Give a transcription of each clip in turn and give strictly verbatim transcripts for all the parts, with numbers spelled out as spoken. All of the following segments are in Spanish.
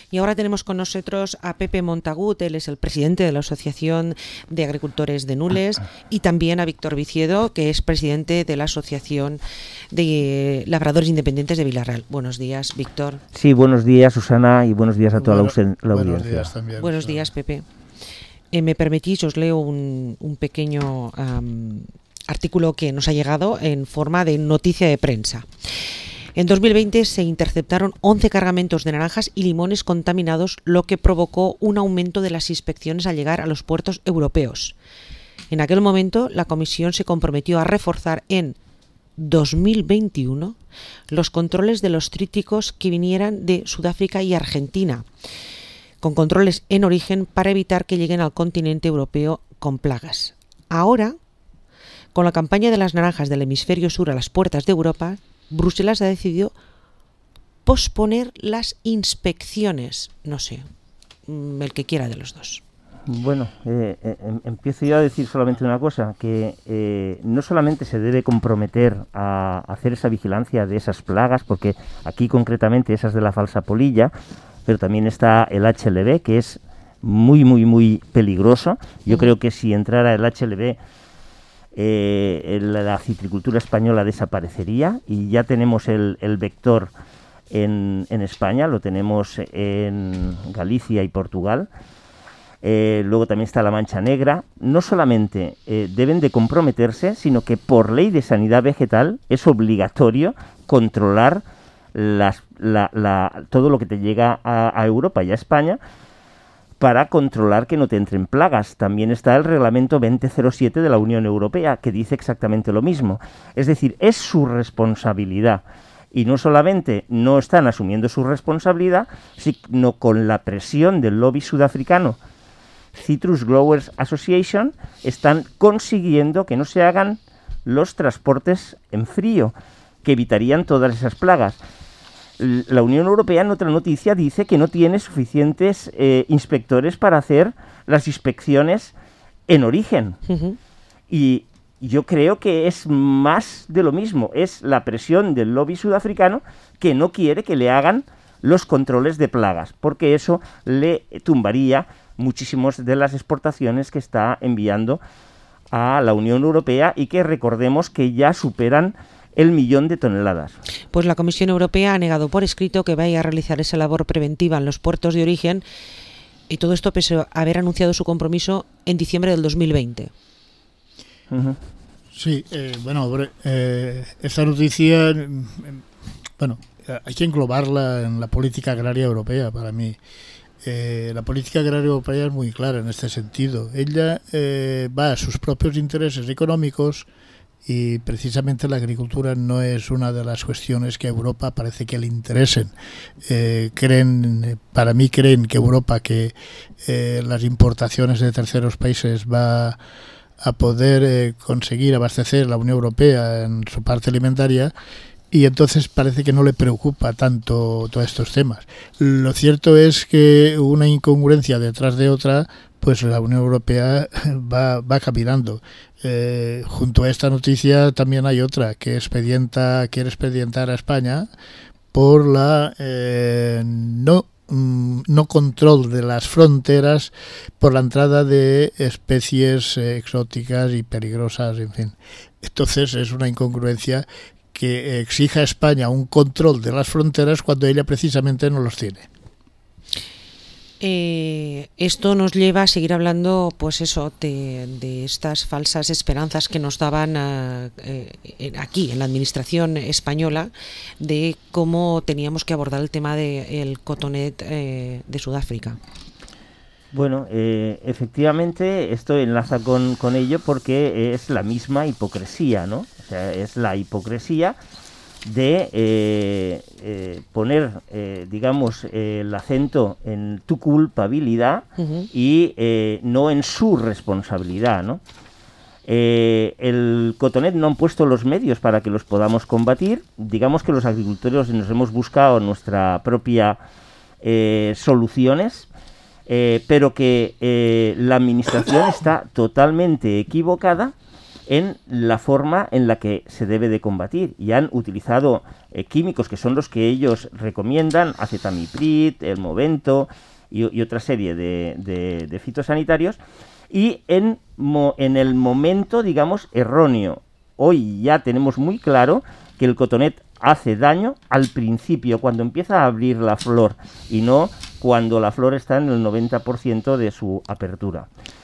Y ahora tenemos con nosotros a Pepe Montagut, él es el presidente de la Asociación de Agricultores de Nules, y también a Víctor Viciedo, que es presidente de la Asociación de Labradores Independientes de Vilarreal. Buenos días, Víctor. Sí, buenos días, Susana, y buenos días a toda bueno, la, la buenos audiencia. Días también, buenos Susana. días, Pepe. Eh, me permitís, os leo un, un pequeño um, artículo que nos ha llegado en forma de noticia de prensa. En dos mil veinte se interceptaron once cargamentos de naranjas y limones contaminados, lo que provocó un aumento de las inspecciones al llegar a los puertos europeos. En aquel momento, la Comisión se comprometió a reforzar en dos mil veintiuno los controles de los cítricos que vinieran de Sudáfrica y Argentina, con controles en origen para evitar que lleguen al continente europeo con plagas. Ahora, con la campaña de las naranjas del hemisferio sur a las puertas de Europa, Bruselas ha decidido posponer las inspecciones. No sé, el que quiera de los dos. Bueno, eh, eh, empiezo yo a decir solamente una cosa, que eh, no solamente se debe comprometer a hacer esa vigilancia de esas plagas, porque aquí concretamente esas de la falsa polilla, pero también está el H L V, que es muy, muy, muy peligroso. Yo uh-huh. creo que si entrara el H L V, eh, la, la citricultura española desaparecería, y ya tenemos el, el vector en, en España, lo tenemos en Galicia y Portugal. Eh, luego también está la mancha negra. No solamente eh, deben de comprometerse, sino que por ley de sanidad vegetal es obligatorio controlar las, la, la, todo lo que te llega a, a Europa y a España, para controlar que no te entren plagas. También está el reglamento veinte cero siete de la Unión Europea, que dice exactamente lo mismo. Es decir, es su responsabilidad. Y no solamente no están asumiendo su responsabilidad, sino con la presión del lobby sudafricano Citrus Growers Association, están consiguiendo que no se hagan los transportes en frío, que evitarían todas esas plagas. La Unión Europea, en otra noticia, dice que no tiene suficientes eh, inspectores para hacer las inspecciones en origen. Uh-huh. Y yo creo que es más de lo mismo. Es la presión del lobby sudafricano, que no quiere que le hagan los controles de plagas, porque eso le tumbaría muchísimas de las exportaciones que está enviando a la Unión Europea, y que recordemos que ya superan el millón de toneladas. Pues la Comisión Europea ha negado por escrito que vaya a realizar esa labor preventiva en los puertos de origen, y todo esto pese a haber anunciado su compromiso en diciembre del dos mil veinte. Uh-huh. Sí, eh, bueno, eh, esta noticia, eh, bueno, hay que englobarla en la política agraria europea, para mí. Eh, la política agraria europea es muy clara en este sentido. Ella eh, va a sus propios intereses económicos, y precisamente la agricultura no es una de las cuestiones que a Europa parece que le interesen. Eh, creen, para mí creen que Europa, que eh, las importaciones de terceros países va a poder eh, conseguir abastecer la Unión Europea en su parte alimentaria, y entonces parece que no le preocupa tanto todos estos temas. Lo cierto es que una incongruencia detrás de otra, pues la Unión Europea va, va caminando. Eh, junto a esta noticia también hay otra, que expedienta, quiere expedientar a España por la eh, no, mm, no control de las fronteras, por la entrada de especies eh, exóticas y peligrosas, en fin. Entonces es una incongruencia que exija a España un control de las fronteras cuando ella precisamente no los tiene. Eh, esto nos lleva a seguir hablando, pues eso, de, de estas falsas esperanzas que nos daban a, eh, aquí en la administración española, de cómo teníamos que abordar el tema del cotonet eh, de Sudáfrica. Bueno, eh, efectivamente esto enlaza con, con ello, porque es la misma hipocresía, ¿no? O sea, es la hipocresía de eh, eh, poner, eh, digamos, eh, el acento en tu culpabilidad uh-huh. y eh, no en su responsabilidad, ¿no? Eh, el cotonet no han puesto los medios para que los podamos combatir. Digamos que los agricultores nos hemos buscado nuestra propia eh, soluciones, eh, pero que eh, la administración está totalmente equivocada en la forma en la que se debe de combatir, y han utilizado eh, químicos que son los que ellos recomiendan, acetamiprid, el Movento y, y otra serie de, de, de fitosanitarios, y en, mo, en el momento, digamos, erróneo. Hoy ya tenemos muy claro que el cotonet hace daño al principio, cuando empieza a abrir la flor, y no cuando la flor está en el noventa por ciento de su apertura.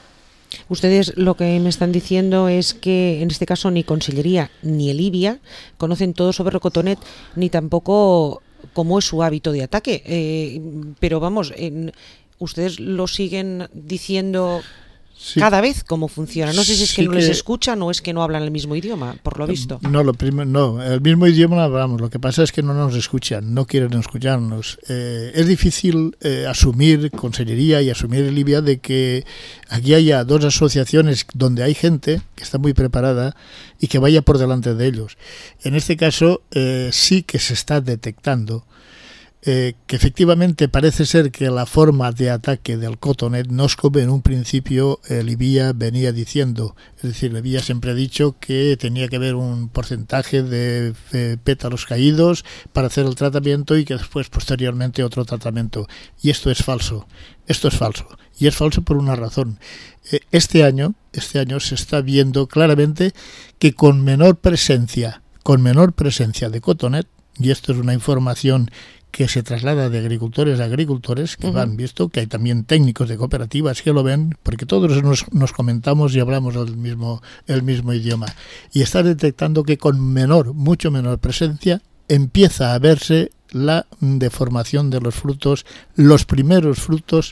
Ustedes lo que me están diciendo es que en este caso ni Consellería ni el I B I A conocen todo sobre el cotonet, ni tampoco cómo es su hábito de ataque. Eh, pero vamos, en, ustedes lo siguen diciendo... Sí. Cada vez cómo funciona. No sé si es que sí no que... les escuchan o es que no hablan el mismo idioma, por lo visto. No, lo prim- no, el mismo idioma no hablamos. Lo que pasa es que no nos escuchan, no quieren escucharnos. Eh, es difícil eh, asumir Consellería y asumir el I B I A de que aquí haya dos asociaciones donde hay gente que está muy preparada y que vaya por delante de ellos. En este caso eh, sí que se está detectando Eh, que efectivamente parece ser que la forma de ataque del cotonet no es como en un principio el I B I A venía diciendo. Es decir, el I B I A siempre ha dicho que tenía que haber un porcentaje de eh, pétalos caídos para hacer el tratamiento y que después posteriormente otro tratamiento. Y esto es falso. Esto es falso. Y es falso por una razón. Eh, este año, este año se está viendo claramente que con menor presencia, con menor presencia de cotonet, y esto es una información que se traslada de agricultores a agricultores, que uh-huh. han visto que hay también técnicos de cooperativas que lo ven, porque todos nos, nos comentamos y hablamos el mismo, el mismo idioma. Y está detectando que con menor, mucho menor presencia, empieza a verse la deformación de los frutos, los primeros frutos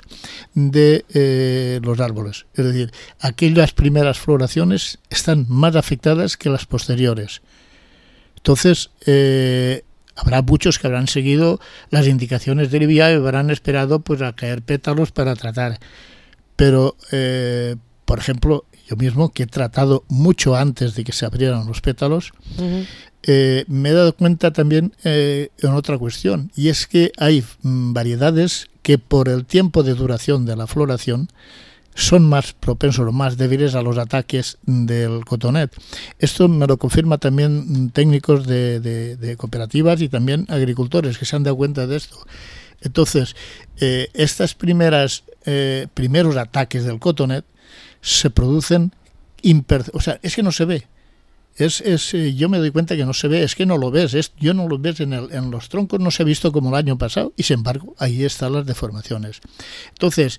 de eh, los árboles. Es decir, aquellas primeras floraciones están más afectadas que las posteriores. Entonces, eh, habrá muchos que habrán seguido las indicaciones del I B I A y habrán esperado pues a caer pétalos para tratar. Pero, eh, por ejemplo, yo mismo, que he tratado mucho antes de que se abrieran los pétalos, uh-huh. eh, me he dado cuenta también eh, en otra cuestión, y es que hay mm, variedades que por el tiempo de duración de la floración son más propensos o más débiles a los ataques del cotonet. Esto me lo confirma también técnicos de, de, de cooperativas y también agricultores que se han dado cuenta de esto. Entonces, eh, estas primeras eh, primeros ataques del cotonet se producen imper- o sea, es que no se ve. Es, es, eh, yo me doy cuenta que no se ve, es que no lo ves, es, yo no lo ves en, el, en los troncos, no se ha visto como el año pasado, y sin embargo ahí están las deformaciones. Entonces,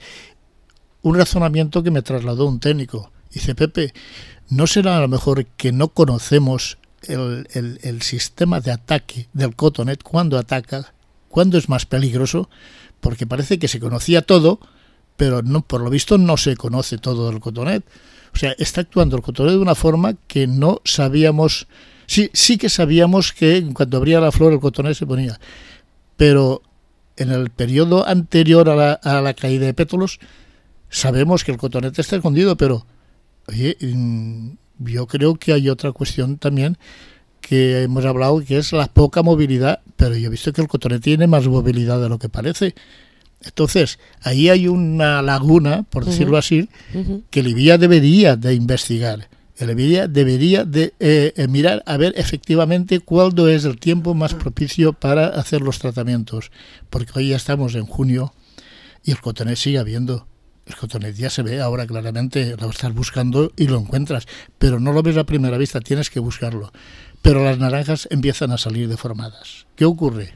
un razonamiento que me trasladó un técnico. Dice, Pepe, ¿no será a lo mejor que no conocemos el, el, el sistema de ataque del cotonet, cuándo ataca, cuándo es más peligroso? Porque parece que se conocía todo, pero no, por lo visto no se conoce todo del cotonet. O sea, está actuando el cotonet de una forma que no sabíamos. Sí, sí que sabíamos que cuando abría la flor el cotonet se ponía, pero en el periodo anterior a la, a la caída de pétalos sabemos que el cotonete está escondido, pero oye, yo creo que hay otra cuestión también que hemos hablado, que es la poca movilidad, pero yo he visto que el cotonete tiene más movilidad de lo que parece. Entonces, ahí hay una laguna, por decirlo uh-huh. así, uh-huh. que el I B I A debería de investigar. El I B I A debería de eh, mirar a ver efectivamente cuándo es el tiempo más propicio para hacer los tratamientos, porque hoy ya estamos en junio y el cotonete sigue habiendo. El cotonet ya se ve ahora claramente, lo estás buscando y lo encuentras, pero no lo ves a primera vista, tienes que buscarlo. Pero las naranjas empiezan a salir deformadas. ¿Qué ocurre?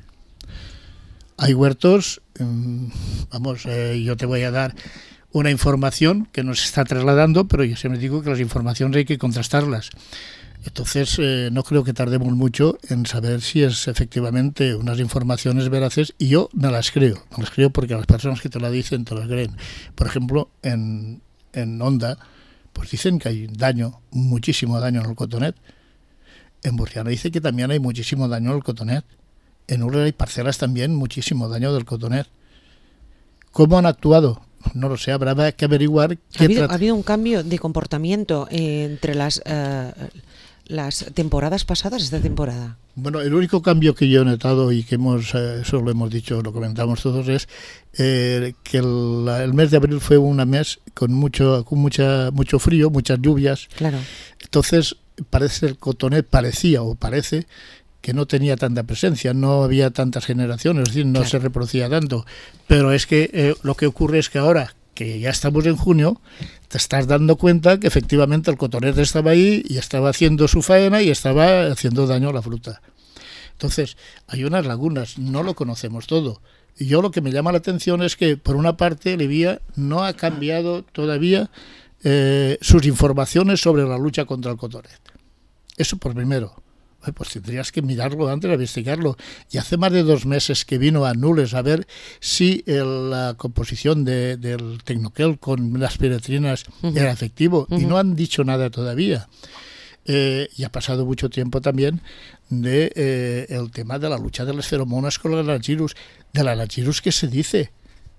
Hay huertos, vamos, eh, yo te voy a dar una información que nos está trasladando, pero yo siempre digo que las informaciones hay que contrastarlas. Entonces, eh, no creo que tardemos mucho en saber si es efectivamente unas informaciones veraces, y yo me las creo, me las creo porque las personas que te la dicen te las creen. Por ejemplo, en, en Onda, pues dicen que hay daño, muchísimo daño en el cotonet. En Burriana dice que también hay muchísimo daño en el cotonet. En Urrea hay parcelas también, muchísimo daño del cotonet. ¿Cómo han actuado? No lo sé, habrá que averiguar. ¿Ha habido, ¿ha habido un cambio de comportamiento eh, entre las... Uh, las temporadas pasadas, esta temporada? Bueno, el único cambio que yo he notado y que hemos, eh, eso lo hemos dicho, lo comentamos todos, es eh, que el, el mes de abril fue un mes con mucho, con mucha, mucho frío, muchas lluvias. Claro. Entonces, parece el cotonet, parecía o parece que no tenía tanta presencia, no había tantas generaciones, es decir, no claro. se reproducía tanto. Pero es que eh, lo que ocurre es que ahora, que ya estamos en junio, te estás dando cuenta que efectivamente el cotonet estaba ahí y estaba haciendo su faena y estaba haciendo daño a la fruta. Entonces, hay unas lagunas, no lo conocemos todo. Y yo lo que me llama la atención es que, por una parte, Levía no ha cambiado todavía eh, sus informaciones sobre la lucha contra el cotonet. Eso por primero. Pues tendrías que mirarlo antes de investigarlo. Y hace más de dos meses que vino a Nules a ver si el, la composición de, del Tecnoquel con las piretrinas uh-huh. era efectivo. Uh-huh. Y no han dicho nada todavía. Eh, y ha pasado mucho tiempo también de eh, el tema de la lucha de las feromonas con la Anagyrus. De la Anagyrus, ¿qué se dice?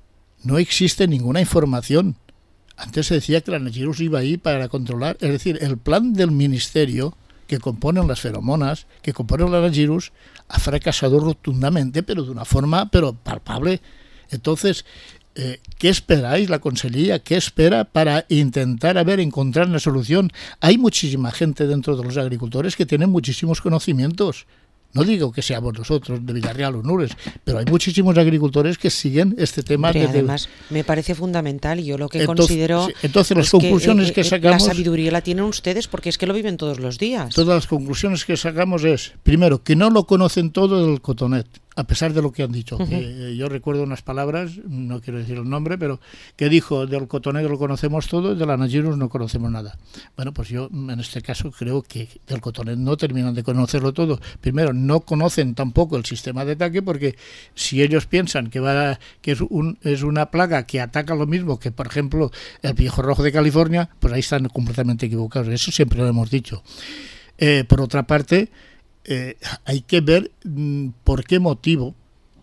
No existe ninguna información. Antes se decía que la Anagyrus iba ahí para controlar. Es decir, el plan del ministerio que componen las feromonas, que componen la Anagyrus, ha fracasado rotundamente, pero de una forma pero palpable. Entonces, eh, ¿qué esperáis la Consellería? ¿Qué espera para intentar a ver, encontrar una solución? Hay muchísima gente dentro de los agricultores que tienen muchísimos conocimientos. No digo que seamos nosotros de Villarreal o Nules, pero hay muchísimos agricultores que siguen este tema. Hombre, desde... Además, me parece fundamental y yo lo que entonces, considero... Sí, entonces, las es conclusiones que, que, que sacamos... La sabiduría la tienen ustedes porque es que lo viven todos los días. Todas las conclusiones que sacamos es, primero, que no lo conocen todo del cotonet, a pesar de lo que han dicho. Uh-huh. Eh, yo recuerdo unas palabras, no quiero decir el nombre, pero que dijo, del cotonet lo conocemos todo, de la Anagyrus no conocemos nada. Bueno, pues yo en este caso creo que del cotonet no terminan de conocerlo todo. Primero, no conocen tampoco el sistema de ataque, porque si ellos piensan que va que es, un, es una plaga que ataca lo mismo que, por ejemplo, el pijojo rojo de California, pues ahí están completamente equivocados. Eso siempre lo hemos dicho. Eh, por otra parte, Eh, hay que ver mmm, por qué motivo,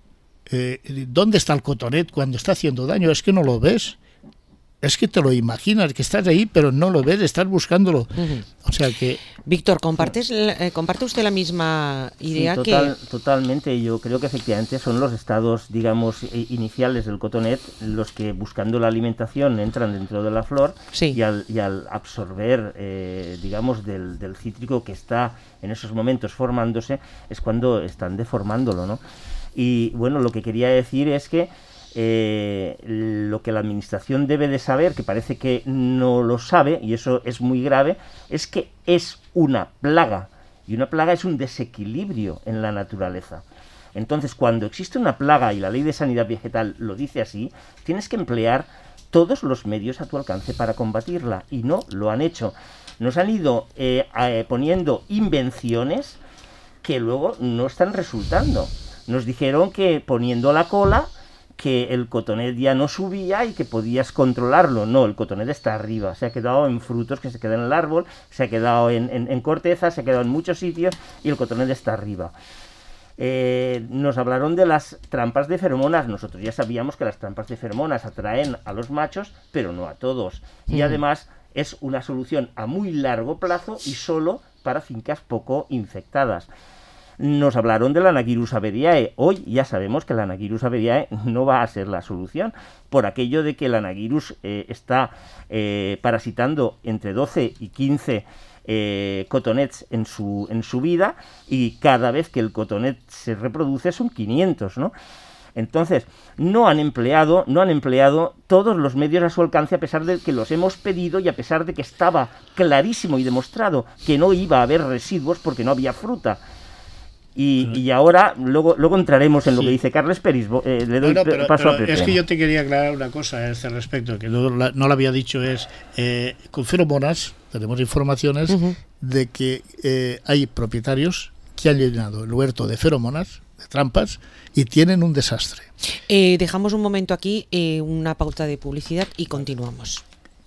eh, dónde está el cotonet cuando está haciendo daño. Es que no lo ves, es que te lo imaginas, que estás ahí, pero no lo ves, estás buscándolo. Uh-huh. O sea que... Víctor, ¿compartes, eh, ¿comparte usted la misma idea? Sí, total, que totalmente. Yo creo que efectivamente son los estados, digamos, iniciales del cotonet los que, buscando la alimentación, entran dentro de la flor. Sí. y, al, y al absorber, eh, digamos, del, del cítrico que está en esos momentos formándose, es cuando están deformándolo, ¿no? Y bueno, lo que quería decir es que Eh, lo que la administración debe de saber, que parece que no lo sabe, y eso es muy grave, es que es una plaga, y una plaga es un desequilibrio en la naturaleza. Entonces, cuando existe una plaga, y la Ley de Sanidad Vegetal lo dice así, tienes que emplear todos los medios a tu alcance para combatirla, y no lo han hecho. Nos han ido eh, eh, poniendo invenciones que luego no están resultando. Nos dijeron que poniendo la cola que el cotonet ya no subía y que podías controlarlo. No, el cotonet está arriba, se ha quedado en frutos que se quedan en el árbol, se ha quedado en, en, en corteza, se ha quedado en muchos sitios y el cotonet está arriba. Eh, nos hablaron de las trampas de feromonas. Nosotros ya sabíamos que las trampas de feromonas atraen a los machos, pero no a todos. Y además es una solución a muy largo plazo y solo para fincas poco infectadas. Nos hablaron de la Anagyrus averiae. Hoy ya sabemos que la Anagyrus averiae no va a ser la solución, por aquello de que la Anagyrus eh, está eh, parasitando entre doce y quince eh, cotonets en su, en su vida, y cada vez que el cotonet se reproduce son quinientos, ¿no? Entonces, no han empleado, no han empleado todos los medios a su alcance, a pesar de que los hemos pedido y a pesar de que estaba clarísimo y demostrado que no iba a haber residuos porque no había fruta. Y, y ahora, luego luego entraremos en lo sí. que dice Carles Peris. Eh, le doy no, no, pero, paso pero a Pepe. Es que yo te quería aclarar una cosa a este respecto, que no, la, no lo había dicho, es eh, con feromonas tenemos informaciones uh-huh. de que eh, hay propietarios que han llenado el huerto de feromonas, de trampas, y tienen un desastre. Eh, dejamos un momento aquí, eh, una pauta de publicidad y continuamos.